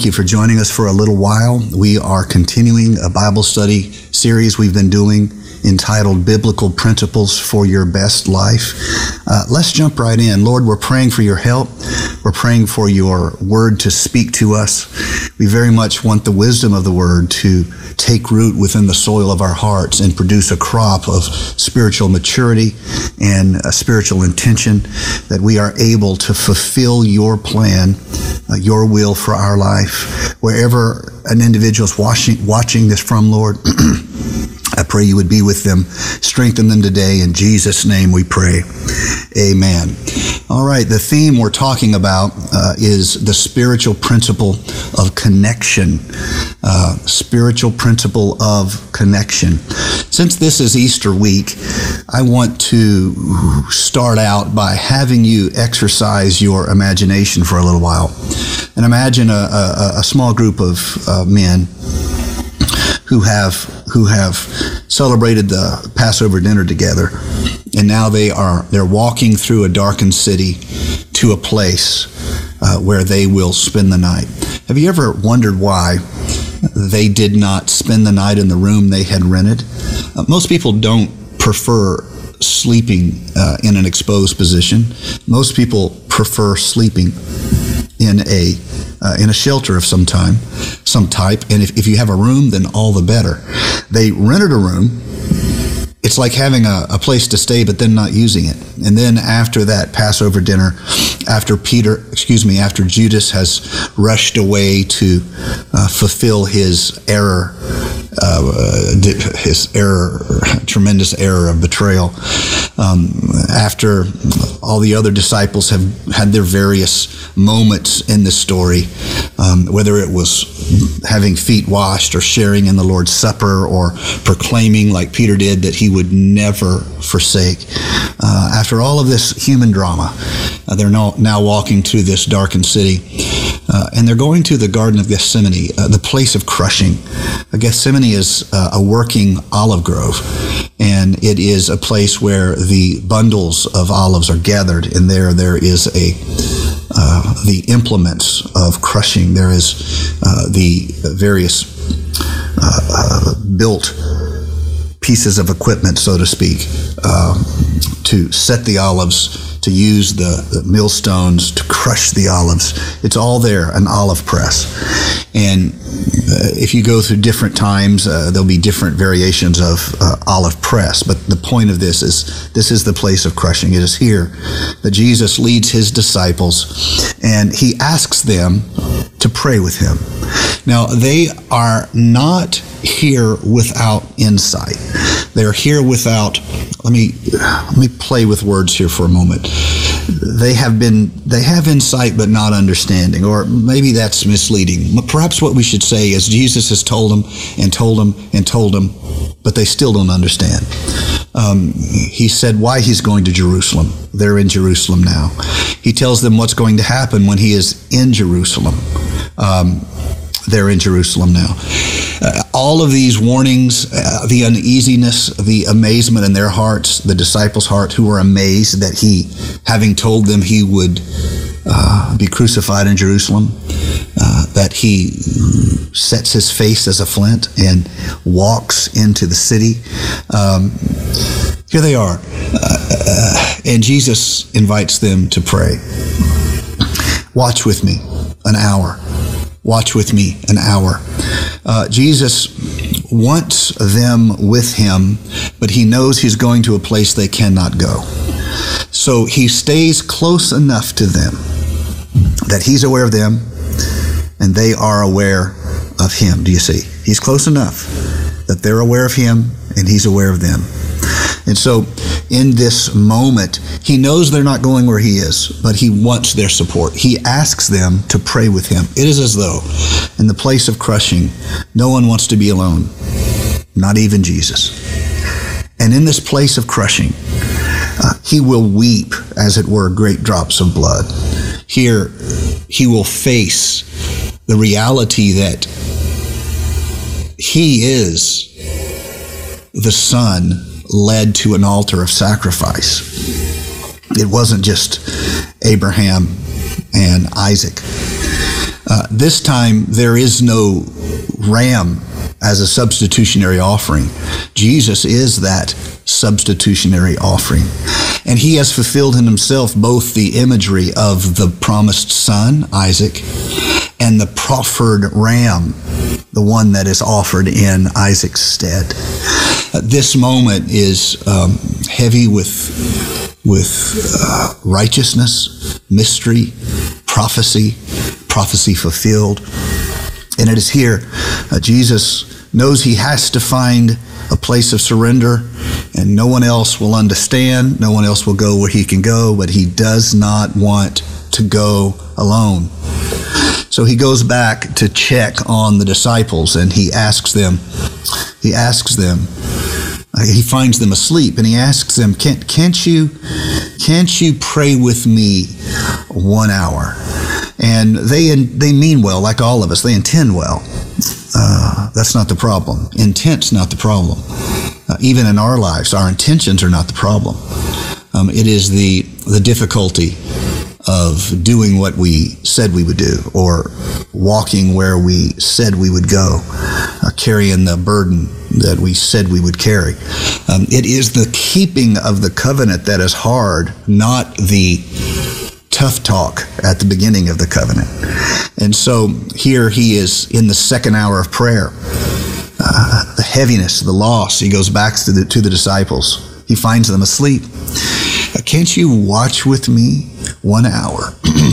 thank you for joining us for a little while. We are continuing a Bible study series we've been doing entitled Biblical Principles for Your Best Life. Let's jump right in. Lord, we're praying for your help. We're praying for your word to speak to us. We very much want the wisdom of the word to take root within the soil of our hearts and produce a crop of spiritual maturity and a spiritual intention, that we are able to fulfill your plan, your will for our life. Wherever an individual is watching this from, Lord, I pray you would be with them. Strengthen them today. In Jesus' name we pray. Amen. All right, the theme we're talking about is the spiritual principle of connection. Spiritual principle of connection. Since this is Easter week, I want to start out by having you exercise your imagination for a little while. And imagine a small group of men who have celebrated the Passover dinner together, and now they're walking through a darkened city to a place where they will spend the night. Have you ever wondered why they did not spend the night in the room they had rented? Most people don't prefer sleeping in an exposed position. Most people prefer sleeping in a shelter of some type, and if you have a room, then all the better. They rented a room. It's like having a place to stay, but then not using it. And then after that Passover dinner, after Judas has rushed away to fulfill his tremendous error of betrayal, after all the other disciples have had their various moments in this story, whether it was having feet washed or sharing in the Lord's Supper or proclaiming like Peter did that he would never forsake. After all of this human drama, they're now walking to this darkened city, and they're going to the Garden of Gethsemane, the place of crushing. Gethsemane is a working olive grove, and it is a place where the bundles of olives are gathered, and there is the implements of crushing. There is the various built pieces of equipment, so to speak, to set the olives, to use the millstones to crush the olives. It's all there, an olive press. And if you go through different times, there'll be different variations of olive press. But the point of this is the place of crushing. It is here that Jesus leads his disciples, and he asks them to pray with him. Now, they are not here without insight. They're here without, let me play with words here for a moment. They have insight but not understanding, or maybe that's misleading. Perhaps what we should say is Jesus has told them and told them and told them, but they still don't understand. He said why he's going to Jerusalem. They're in Jerusalem now. He tells them what's going to happen when he is in Jerusalem. They're in Jerusalem now. All of these warnings, the uneasiness, the amazement in their hearts, the disciples' heart who were amazed that he, having told them he would be crucified in Jerusalem, that he sets his face as a flint and walks into the city. Here they are. And Jesus invites them to pray. Watch with me an hour. Watch with me an hour. Jesus wants them with him, but he knows he's going to a place they cannot go. So he stays close enough to them that he's aware of them and they are aware of him. Do you see? He's close enough that they're aware of him and he's aware of them. And so in this moment, he knows they're not going where he is, but he wants their support. He asks them to pray with him. It is as though in the place of crushing, no one wants to be alone, not even Jesus. And in this place of crushing, he will weep, as it were, great drops of blood. Here, he will face the reality that he is the Son led to an altar of sacrifice. It wasn't just Abraham and Isaac. This time, there is no ram as a substitutionary offering. Jesus is that substitutionary offering. And he has fulfilled in himself both the imagery of the promised son, Isaac, and the proffered ram, the one that is offered in Isaac's stead. This moment is heavy with righteousness, mystery, prophecy fulfilled. And it is here Jesus knows he has to find a place of surrender, and no one else will understand, no one else will go where he can go, but he does not want to go alone. So he goes back to check on the disciples, and he finds them asleep, and he asks them, can't you pray with me 1 hour? And they mean well, like all of us. They intend well. That's not the problem. Intent's not the problem. Even in our lives, our intentions are not the problem. It is the difficulty of doing what we said we would do, or walking where we said we would go, carrying the burden that we said we would carry. It is the keeping of the covenant that is hard, not the tough talk at the beginning of the covenant. And so here he is in the second hour of prayer. The heaviness, the loss, he goes back to the disciples. He finds them asleep. Can't you watch with me 1 hour?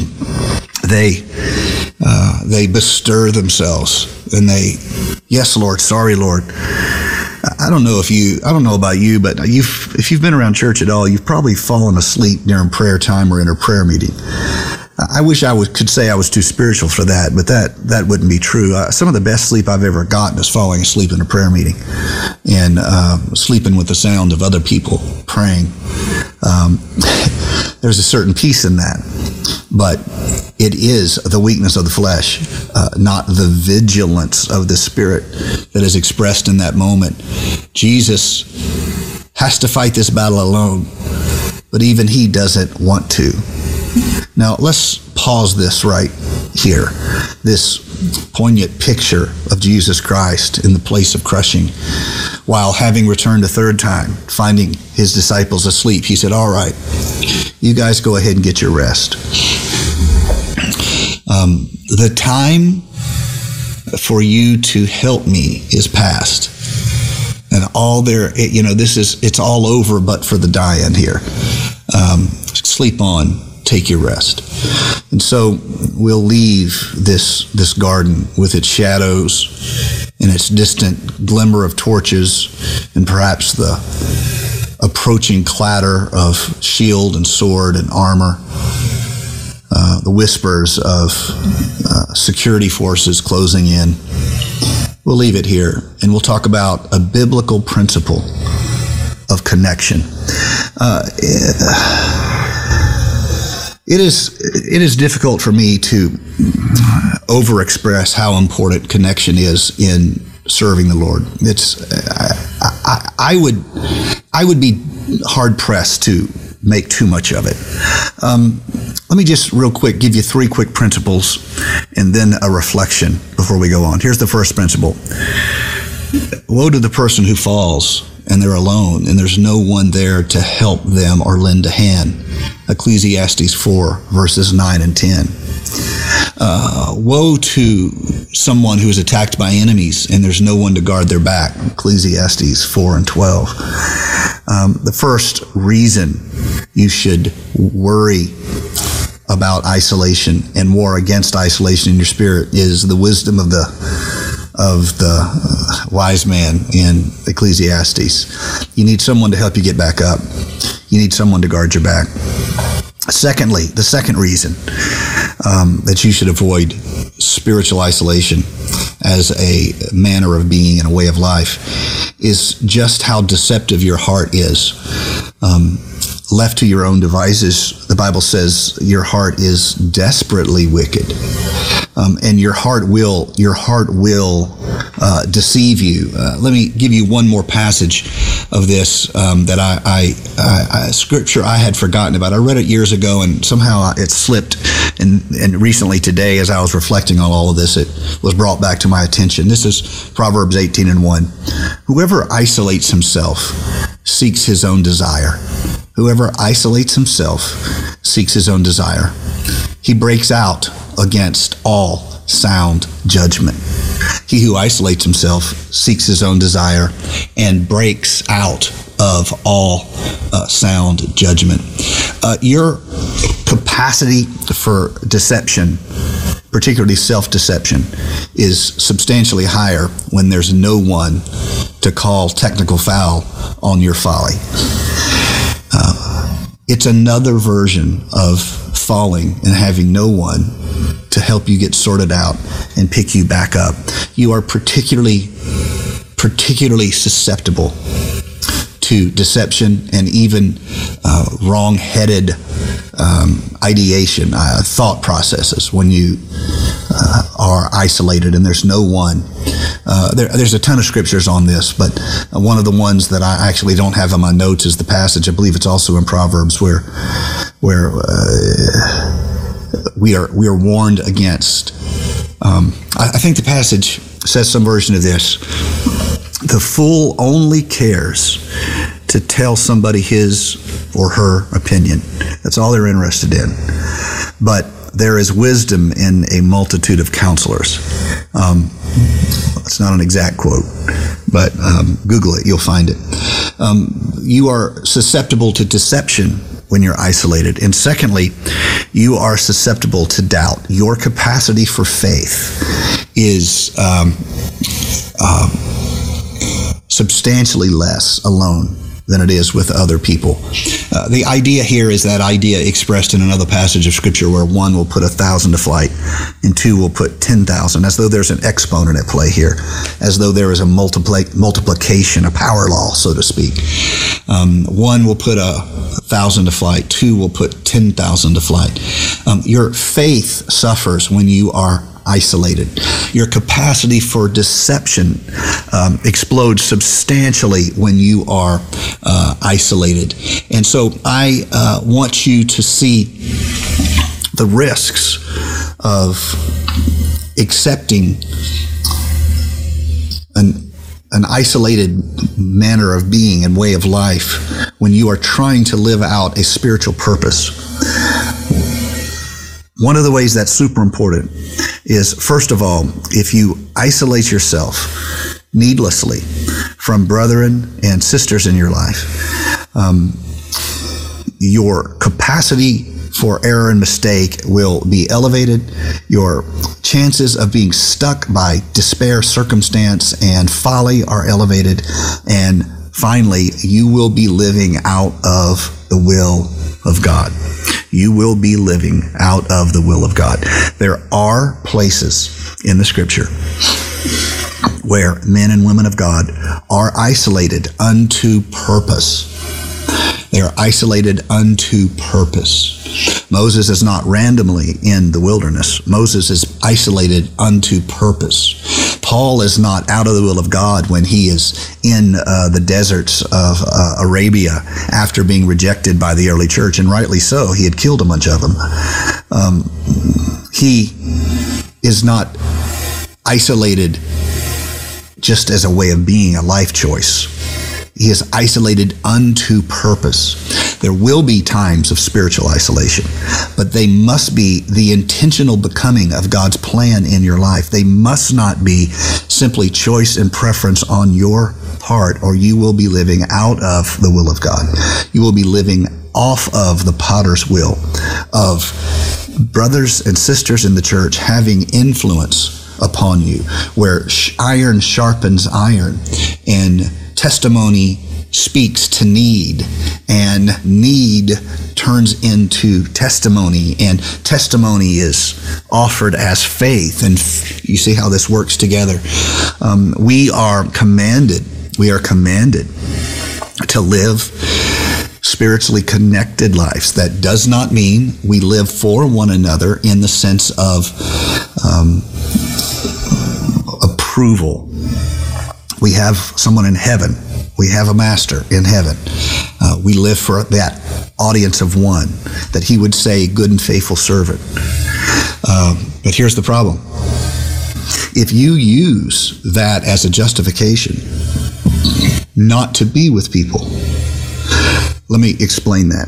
They bestir themselves, and yes, Lord, sorry, Lord. I don't know about you, but if you've been around church at all, you've probably fallen asleep during prayer time or in a prayer meeting. I wish I could say I was too spiritual for that, but that wouldn't be true. Some of the best sleep I've ever gotten is falling asleep in a prayer meeting and sleeping with the sound of other people praying. There's a certain peace in that, but it is the weakness of the flesh, not the vigilance of the spirit that is expressed in that moment. Jesus has to fight this battle alone, but even he doesn't want to. Now, let's pause this right here. This poignant picture of Jesus Christ in the place of crushing. While having returned a third time, finding his disciples asleep, he said, all right, you guys go ahead and get your rest. The time for you to help me is past. And it's all over but for the die-in here. Sleep on. Take your rest. And so we'll leave this garden with its shadows and its distant glimmer of torches and perhaps the approaching clatter of shield and sword and armor, the whispers of security forces closing in. We'll leave it here, and we'll talk about a biblical principle of connection. It is difficult for me to overexpress how important connection is in serving the Lord. I would be hard pressed to make too much of it. Let me just real quick give you 3 quick principles and then a reflection before we go on. Here's the first principle. Woe to the person who falls and they're alone and there's no one there to help them or lend a hand. Ecclesiastes 4, verses 9 and 10. Woe to someone who is attacked by enemies and there's no one to guard their back. Ecclesiastes 4 and 12. The first reason you should worry about isolation and war against isolation in your spirit is the wisdom of the wise man in Ecclesiastes. You need someone to help you get back up. You need someone to guard your back. Secondly, the second reason that you should avoid spiritual isolation as a manner of being and a way of life is just how deceptive your heart is. Left to your own devices, the Bible says your heart is desperately wicked. And your heart will deceive you. Let me give you one more passage of this that I scripture I had forgotten about. I read it years ago, and somehow it slipped, And recently today, as I was reflecting on all of this, it was brought back to my attention. This is Proverbs 18:1. Whoever isolates himself seeks his own desire. Whoever isolates himself seeks his own desire. He breaks out against all sound judgment. He who isolates himself seeks his own desire and breaks out of all sound judgment. Your capacity for deception, particularly self-deception, is substantially higher when there's no one to call technical foul on your folly. It's another version of falling and having no one to help you get sorted out and pick you back up. You are particularly susceptible to deception and even wrong-headed ideation, thought processes when you are isolated and there's no one. There's a ton of scriptures on this, but one of the ones that I actually don't have in my notes is the passage, I believe it's also in Proverbs, where we are warned against. I think the passage says some version of this: the fool only cares to tell somebody his or her opinion. That's all they're interested in. But there is wisdom in a multitude of counselors. It's not an exact quote, but Google it, you'll find it. You are susceptible to deception when you're isolated. And secondly, you are susceptible to doubt. Your capacity for faith is substantially less alone than it is with other people. The idea here is that idea expressed in another passage of Scripture where one will put 1,000 to flight and two will put 10,000, as though there's an exponent at play here, as though there is a multiplication, a power law, so to speak. One will put 1,000 to flight, two will put 10,000 to flight. Your faith suffers when you are isolated. Your capacity for deception explodes substantially when you are isolated. And so I want you to see the risks of accepting an isolated manner of being and way of life when you are trying to live out a spiritual purpose. One of the ways that's super important is, first of all, if you isolate yourself needlessly from brethren and sisters in your life, your capacity for error and mistake will be elevated. Your chances of being stuck by despair, circumstance, and folly are elevated. And finally, you will be living out of the will of God. You will be living out of the will of God. There are places in the Scripture where men and women of God are isolated unto purpose. They are isolated unto purpose. Moses is not randomly in the wilderness. Moses is isolated unto purpose. Paul is not out of the will of God when he is in the deserts of Arabia after being rejected by the early church, and rightly so. He had killed a bunch of them. He is not isolated just as a way of being, a life choice. He is isolated unto purpose. There will be times of spiritual isolation, but they must be the intentional becoming of God's plan in your life. They must not be simply choice and preference on your part, or you will be living out of the will of God. You will be living off of the potter's will of brothers and sisters in the church having influence upon you, where iron sharpens iron, and testimony speaks to need, and need turns into testimony, and testimony is offered as faith. And you see how this works together. We are commanded to live spiritually connected lives. That does not mean we live for one another in the sense of approval. We have someone in heaven. We have a master in heaven. We live for that audience of one, that he would say, good and faithful servant. But here's the problem. If you use that as a justification not to be with people, let me explain that.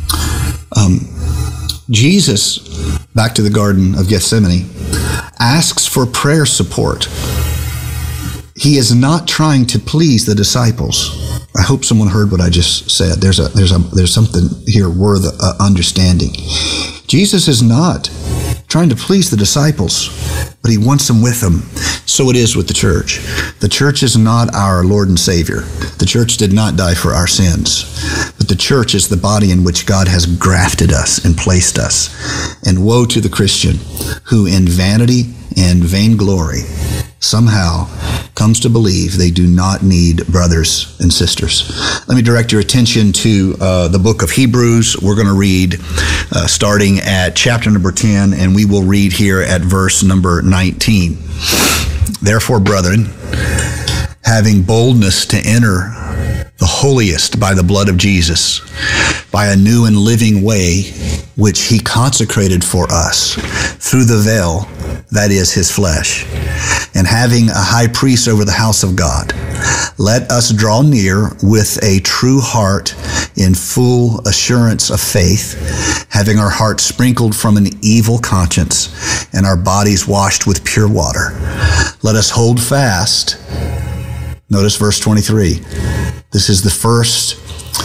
Jesus, back to the Garden of Gethsemane, asks for prayer support. He is not trying to please the disciples. I hope someone heard what I just said. There's something here worth understanding. Jesus is not trying to please the disciples, but he wants them with him. So it is with the church. The church is not our Lord and Savior. The church did not die for our sins, but the church is the body in which God has grafted us and placed us. And woe to the Christian who in vanity and vainglory somehow comes to believe they do not need brothers and sisters. Let me direct your attention to the book of Hebrews. We're going to read starting at chapter number 10, and we will read here at verse number 19. Therefore, brethren, having boldness to enter the holiest by the blood of Jesus, by a new and living way, which he consecrated for us through the veil, that is his flesh. And having a high priest over the house of God, let us draw near with a true heart in full assurance of faith, having our hearts sprinkled from an evil conscience and our bodies washed with pure water. Let us hold fast. Notice verse 23. This is the first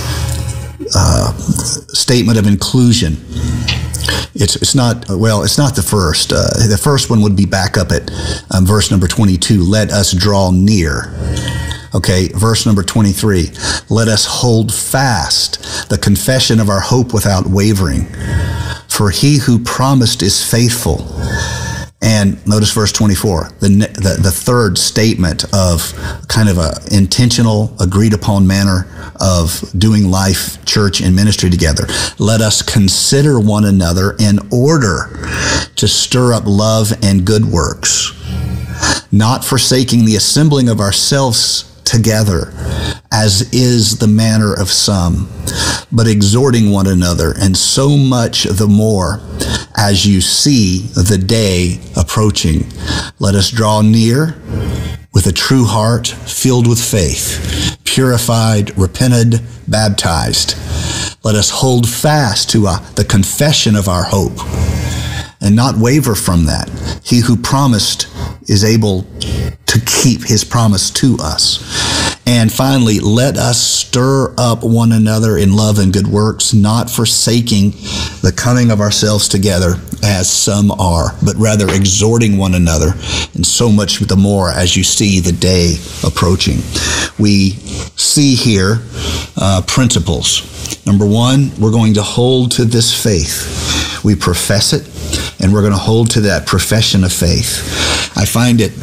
statement of inclusion. It's not the first. The first one would be back up at verse number 22. Let us draw near. Okay, verse number 23. Let us hold fast the confession of our hope without wavering. For he who promised is faithful. And notice verse 24, the third statement of kind of a intentional, agreed upon manner of doing life, church, and ministry together. Let us consider one another in order to stir up love and good works, not forsaking the assembling of ourselves together, as is the manner of some, but exhorting one another, and so much the more as you see the day approaching. Let us draw near with a true heart, filled with faith, purified, repented, baptized. Let us hold fast to the confession of our hope and not waver from that. He who promised is able to keep his promise to us. And finally, let us stir up one another in love and good works, not forsaking the coming of ourselves together as some are, but rather exhorting one another, and so much the more as you see the day approaching. We see here principles. Number one, we're going to hold to this faith. We profess it, and we're going to hold to that profession of faith. I find it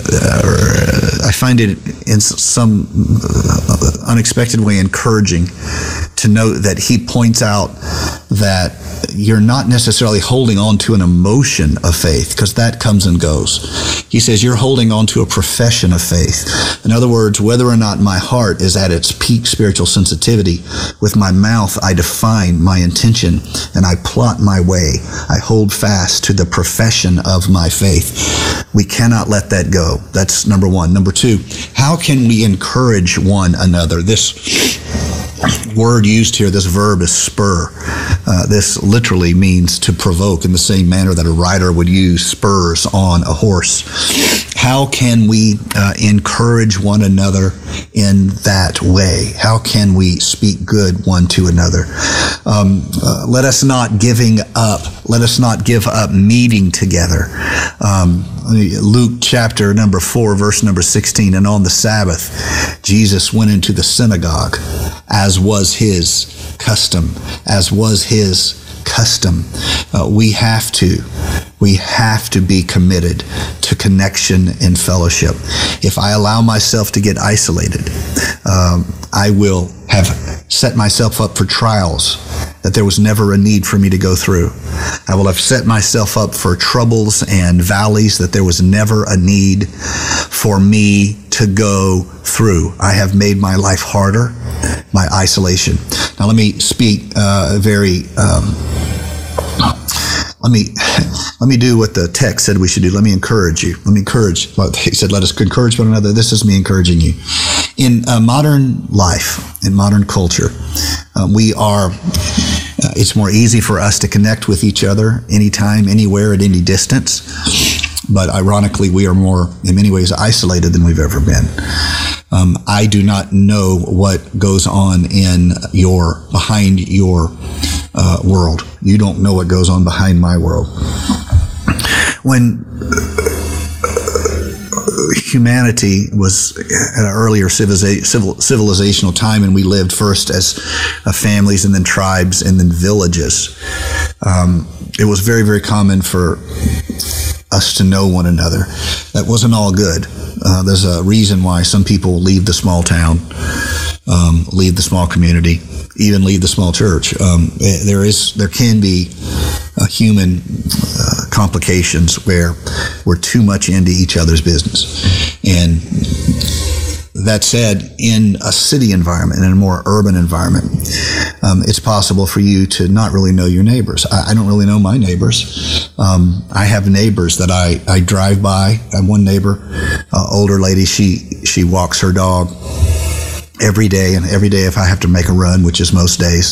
in some unexpected way encouraging to note that he points out that you're not necessarily holding on to an emotion of faith, because that comes and goes. He says you're holding on to a profession of faith. In other words, whether or not my heart is at its peak spiritual sensitivity, with my mouth I define my intention and I plot my way. I hold fast to the profession of my faith. We cannot let that go. That's number one. Number two, how can we encourage one another? This word used here, this verb is spur. This literally means to provoke, in the same manner that a rider would use spurs on a horse. How can we encourage one another in that way? How can we speak good one to another? Let us not give up meeting together. Luke chapter number 4, verse number 16, and on the Sabbath, Jesus went into the synagogue, as was his custom. We have to be committed to connection and fellowship. If I allow myself to get isolated, I will have set myself up for trials that there was never a need for me to go through. I will have set myself up for troubles and valleys that there was never a need for me to go through. I have made my life harder, my isolation. Now let me speak very let me do what the text said we should do. Let me encourage you. Let me encourage. He said, let us encourage one another. This is me encouraging you. In modern life, in modern culture, it's more easy for us to connect with each other anytime, anywhere, at any distance. But ironically, we are more, in many ways, isolated than we've ever been. I do not know what goes on behind your world. You don't know what goes on behind my world. When humanity was at an earlier civilizational time, and we lived first as families and then tribes and then villages, it was very, very common for us to know one another. That wasn't all good. There's a reason why some people leave the small town, leave the small community, even leave the small church. There can be human complications where we're too much into each other's business. And that said, in a city environment, in a more urban environment, it's possible for you to not really know your neighbors. I don't really know my neighbors. I have neighbors that I drive by. I have one neighbor, older lady, she walks her dog every day, and every day if I have to make a run, which is most days,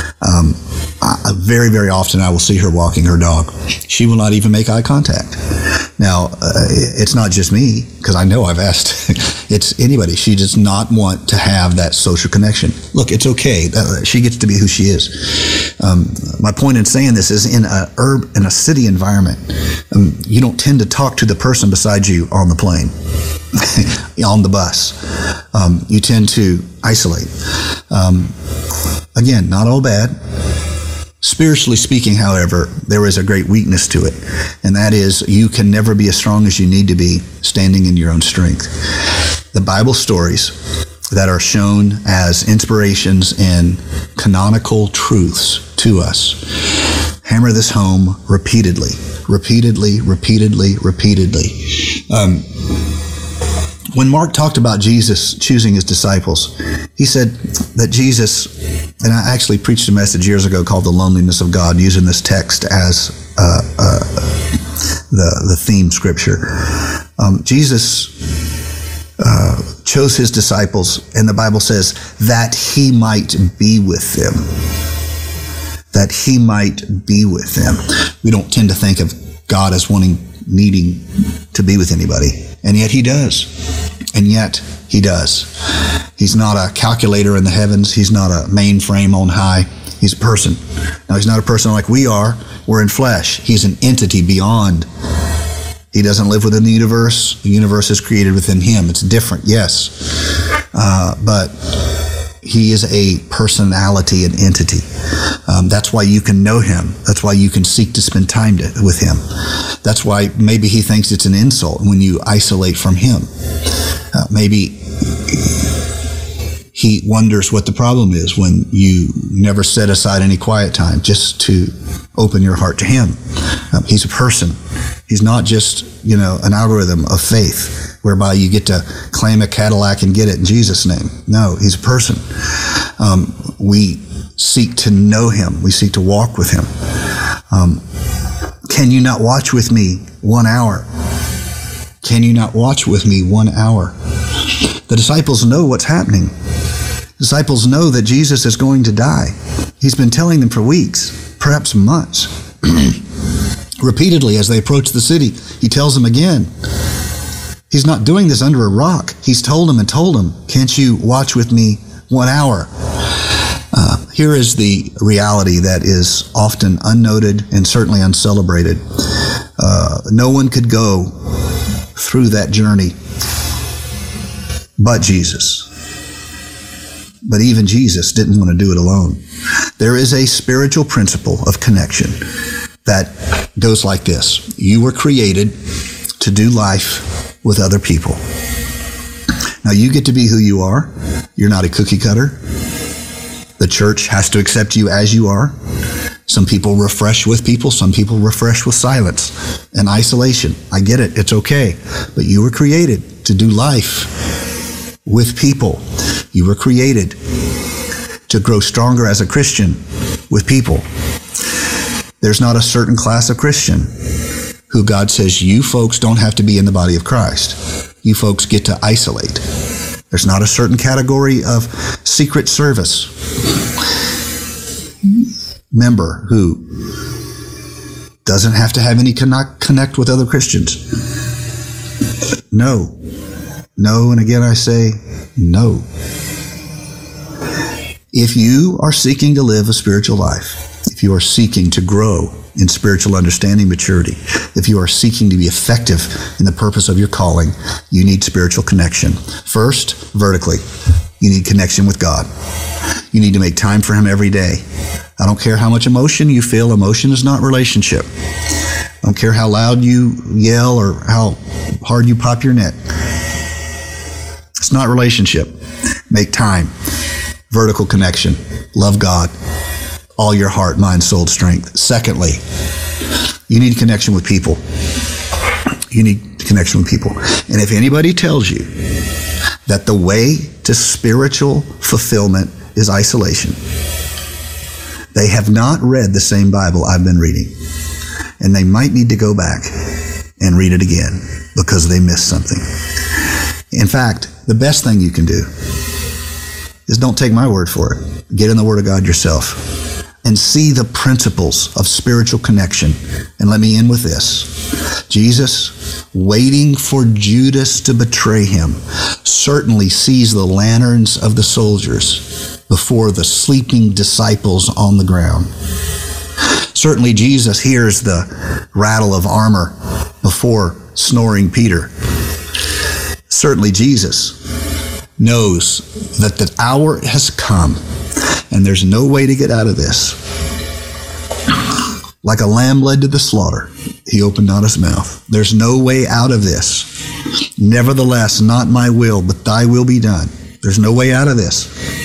very, very often I will see her walking her dog. She will not even make eye contact. Now, it's not just me, because I know I've asked. It's anybody. She does not want to have that social connection. Look, it's okay. She gets to be who she is. My point in saying this is in a city environment, you don't tend to talk to the person beside you on the plane, on the bus. You tend to isolate. Again, not all bad. Spiritually speaking, however, there is a great weakness to it, and that is you can never be as strong as you need to be standing in your own strength. The Bible stories that are shown as inspirations and canonical truths to us hammer this home repeatedly. When Mark talked about Jesus choosing his disciples, he said that Jesus, and I actually preached a message years ago called The Loneliness of God, using this text as the theme scripture. Jesus chose his disciples, and the Bible says that he might be with them. That he might be with them. We don't tend to think of God as needing to be with anybody, and yet he does. And yet he does. He's not a calculator in the heavens. He's not a mainframe on high. He's a person. Now, he's not a person like we are. We're in flesh. He's an entity beyond. He doesn't live within the universe. The universe is created within him. It's different, yes. But he is a personality, an entity. That's why you can know him. That's why you can seek to spend time with him. That's why maybe he thinks it's an insult when you isolate from him. Maybe he wonders what the problem is when you never set aside any quiet time just to open your heart to him. He's a person. He's not just, an algorithm of faith whereby you get to claim a Cadillac and get it in Jesus' name. No, he's a person. We seek to know him. We seek to walk with him. Can you not watch with me 1 hour? Can you not watch with me 1 hour? The disciples know what's happening. The disciples know that Jesus is going to die. He's been telling them for weeks, perhaps months. Repeatedly, as they approach the city, he tells them again. He's not doing this under a rock. He's told them, can't you watch with me 1 hour? Here is the reality that is often unnoted and certainly uncelebrated. No one could go through that journey but Jesus. But even Jesus didn't want to do it alone. There is a spiritual principle of connection that goes like this. You were created to do life with other people. Now you get to be who you are. You're not a cookie cutter. The church has to accept you as you are. Some people refresh with people. Some people refresh with silence and isolation. I get it. It's okay. But you were created to do life with people. You were created to grow stronger as a Christian with people. There's not a certain class of Christian who God says, you folks don't have to be in the body of Christ. You folks get to isolate. There's not a certain category of secret service member who doesn't have to have any connect with other Christians. No. No, and again I say, no. If you are seeking to live a spiritual life, if you are seeking to grow in spiritual understanding, maturity, if you are seeking to be effective in the purpose of your calling, you need spiritual connection. First, vertically, you need connection with God. You need to make time for Him every day. I don't care how much emotion you feel. Emotion is not relationship. I don't care how loud you yell or how hard you pop your neck. It's not relationship. Make time. Vertical connection. Love God. All your heart, mind, soul, strength. Secondly, you need connection with people. You need connection with people. And if anybody tells you that the way to spiritual fulfillment is isolation, they have not read the same Bible I've been reading. And they might need to go back and read it again because they missed something. In fact, the best thing you can do is don't take my word for it. Get in the Word of God yourself and see the principles of spiritual connection. And let me end with this. Jesus, waiting for Judas to betray him, certainly sees the lanterns of the soldiers before the sleeping disciples on the ground. Certainly Jesus hears the rattle of armor before snoring Peter. Certainly Jesus knows that the hour has come and there's no way to get out of this. Like a lamb led to the slaughter, He opened not His mouth. There's no way out of this. Nevertheless, not my will, but Thy will be done. There's no way out of this.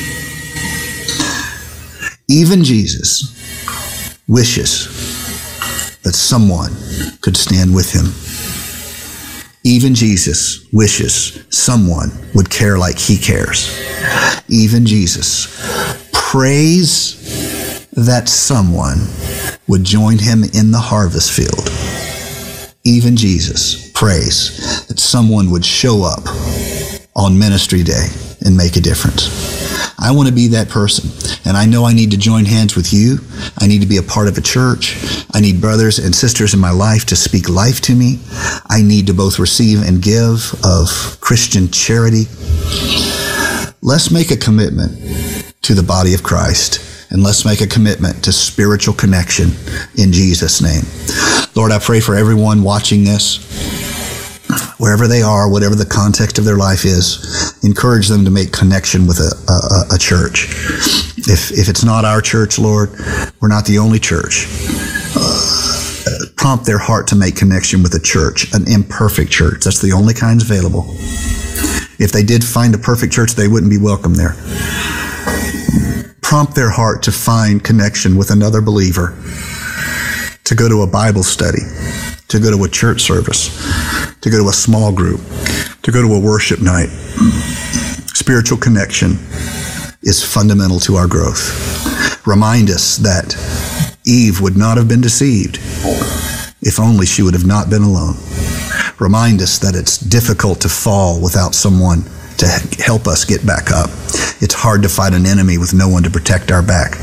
Even Jesus wishes that someone could stand with Him. Even Jesus wishes someone would care like He cares. Even Jesus prays that someone would join Him in the harvest field. Even Jesus prays that someone would show up on ministry day and make a difference. I want to be that person, and I know I need to join hands with you. I need to be a part of a church. I need brothers and sisters in my life to speak life to me. I need to both receive and give of Christian charity. Let's make a commitment to the body of Christ, and let's make a commitment to spiritual connection in Jesus' name. Lord, I pray for everyone watching this, wherever they are, whatever the context of their life is, encourage them to make connection with a church. If it's not our church, Lord, we're not the only church. Prompt their heart to make connection with a church, an imperfect church. That's the only kinds available. If they did find a perfect church, they wouldn't be welcome there. Prompt their heart to find connection with another believer, to go to a Bible study, to go to a church service, to go to a small group, to go to a worship night. Spiritual connection is fundamental to our growth. Remind us that Eve would not have been deceived if only she would have not been alone. Remind us that it's difficult to fall without someone to help us get back up. It's hard to fight an enemy with no one to protect our back.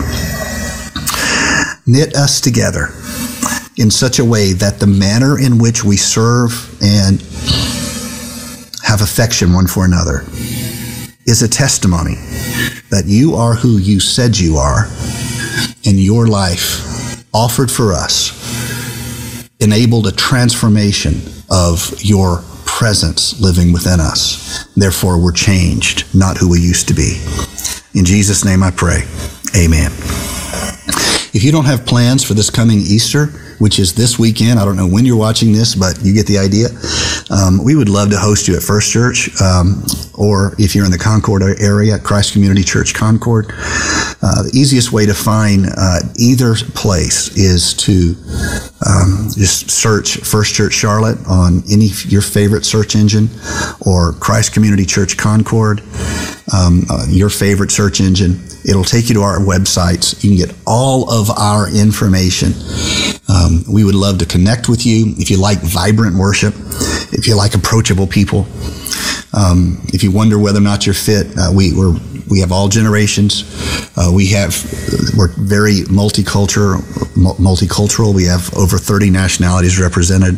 Knit us together in such a way that the manner in which we serve and have affection one for another is a testimony that you are who you said you are, and your life offered for us enabled a transformation of your presence living within us. Therefore, we're changed, not who we used to be. In Jesus' name I pray. Amen. If you don't have plans for this coming Easter, which is this weekend, I don't know when you're watching this, but you get the idea. We would love to host you at First Church, or if you're in the Concord area, Christ Community Church Concord. The easiest way to find either place is to just search First Church Charlotte on any of your favorite search engine, or Christ Community Church Concord. your favorite search engine. It'll take you to our websites. You can get all of our information. We would love to connect with you. If you like vibrant worship, if you like approachable people, if you wonder whether or not you're fit, we have all generations. We're very multicultural. We have over 30 nationalities represented.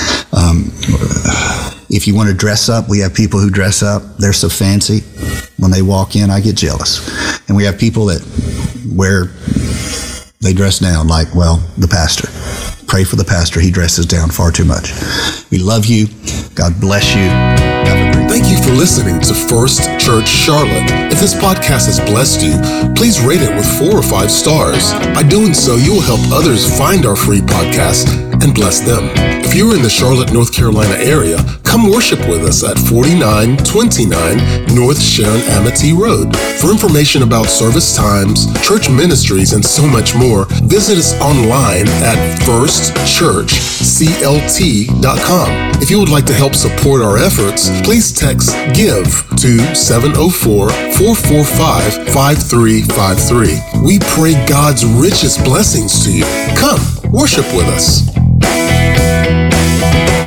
If you want to dress up, we have people who dress up. They're so fancy. When they walk in, I get jealous. And we have people that they dress down like, well, the pastor. Pray for the pastor. He dresses down far too much. We love you. God bless you. Have a great day. Thank you for listening to First Church Charlotte. If this podcast has blessed you, please rate it with 4 or 5 stars. By doing so, you will help others find our free podcast and bless them. If you're in the Charlotte, North Carolina area, come worship with us at 4929 North Sharon Amity Road. For information about service times, church ministries, and so much more, visit us online at firstchurchclt.com. If you would like to help support our efforts, please text GIVE to 704-445-5353. We pray God's richest blessings to you. Come, worship with us.